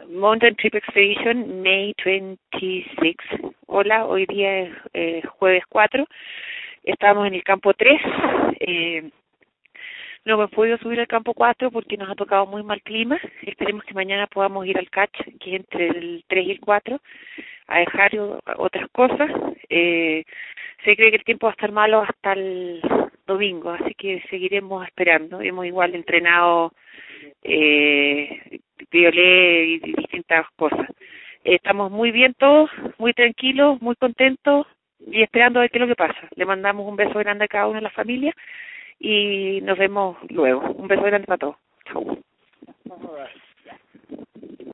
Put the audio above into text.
Mountain Trip Expedition, May 26. Hola, hoy día es jueves 4. Estamos en el campo 3. No hemos podido subir al campo 4 porque nos ha tocado muy mal clima. Esperemos que mañana podamos ir al catch, que es entre el 3 y el 4, a dejar otras cosas. Se cree que el tiempo va a estar malo hasta el domingo, así que seguiremos esperando. Hemos igual entrenado violé y distintas cosas. Estamos muy bien todos, muy tranquilos, muy contentos y esperando a ver qué es lo que pasa. Le mandamos un beso grande a cada uno de la familia y nos vemos luego. Un beso grande para todos. Chau.